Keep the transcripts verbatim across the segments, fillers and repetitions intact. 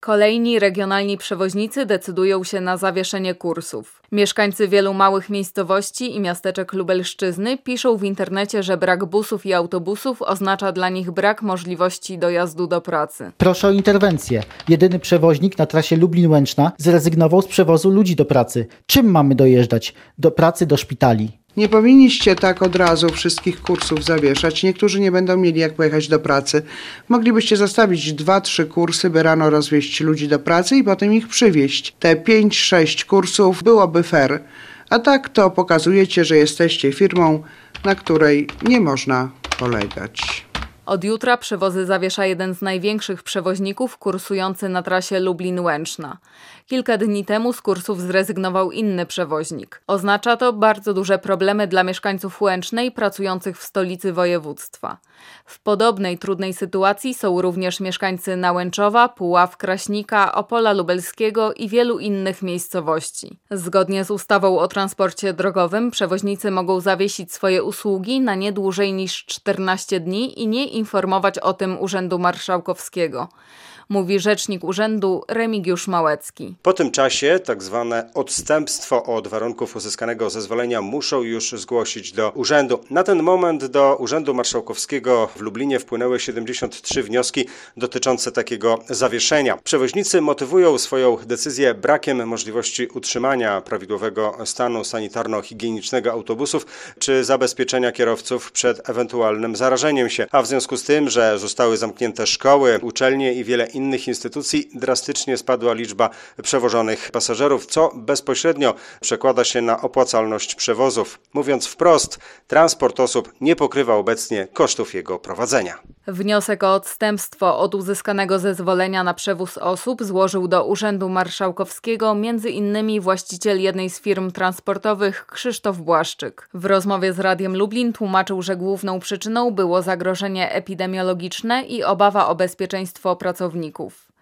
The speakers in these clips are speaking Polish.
Kolejni regionalni przewoźnicy decydują się na zawieszenie kursów. Mieszkańcy wielu małych miejscowości i miasteczek Lubelszczyzny piszą w internecie, że brak busów i autobusów oznacza dla nich brak możliwości dojazdu do pracy. Proszę o interwencję. Jedyny przewoźnik na trasie Lublin-Łęczna zrezygnował z przewozu ludzi do pracy. Czym mamy dojeżdżać? Do pracy, do szpitali. Nie powinniście tak od razu wszystkich kursów zawieszać. Niektórzy nie będą mieli jak pojechać do pracy. Moglibyście zostawić dwa, trzy kursy, by rano rozwieźć ludzi do pracy i potem ich przywieźć. Te pięć, sześć kursów byłoby fair. A tak to pokazujecie, że jesteście firmą, na której nie można polegać. Od jutra przewozy zawiesza jeden z największych przewoźników kursujący na trasie Lublin-Łęczna. Kilka dni temu z kursów zrezygnował inny przewoźnik. Oznacza to bardzo duże problemy dla mieszkańców Łęcznej pracujących w stolicy województwa. W podobnej trudnej sytuacji są również mieszkańcy Nałęczowa, Puław, Kraśnika, Opola Lubelskiego i wielu innych miejscowości. Zgodnie z ustawą o transporcie drogowym przewoźnicy mogą zawiesić swoje usługi na nie dłużej niż czternaście dni i nie informować o tym Urzędu Marszałkowskiego, mówi rzecznik urzędu Remigiusz Małecki. Po tym czasie tak zwane odstępstwo od warunków uzyskanego zezwolenia muszą już zgłosić do urzędu. Na ten moment do Urzędu Marszałkowskiego w Lublinie wpłynęły siedemdziesiąt trzy wnioski dotyczące takiego zawieszenia. Przewoźnicy motywują swoją decyzję brakiem możliwości utrzymania prawidłowego stanu sanitarno-higienicznego autobusów czy zabezpieczenia kierowców przed ewentualnym zarażeniem się. A w związku z tym, że zostały zamknięte szkoły, uczelnie i wiele innych innych instytucji, drastycznie spadła liczba przewożonych pasażerów, co bezpośrednio przekłada się na opłacalność przewozów. Mówiąc wprost, transport osób nie pokrywa obecnie kosztów jego prowadzenia. Wniosek o odstępstwo od uzyskanego zezwolenia na przewóz osób złożył do Urzędu Marszałkowskiego między innymi właściciel jednej z firm transportowych Krzysztof Błaszczyk. W rozmowie z Radiem Lublin tłumaczył, że główną przyczyną było zagrożenie epidemiologiczne i obawa o bezpieczeństwo pracowników.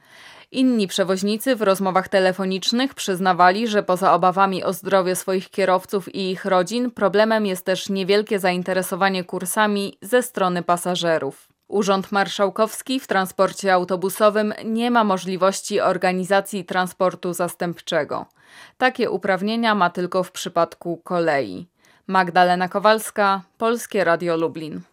Inni przewoźnicy w rozmowach telefonicznych przyznawali, że poza obawami o zdrowie swoich kierowców i ich rodzin problemem jest też niewielkie zainteresowanie kursami ze strony pasażerów. Urząd Marszałkowski w transporcie autobusowym nie ma możliwości organizacji transportu zastępczego. Takie uprawnienia ma tylko w przypadku kolei. Magdalena Kowalska, Polskie Radio Lublin.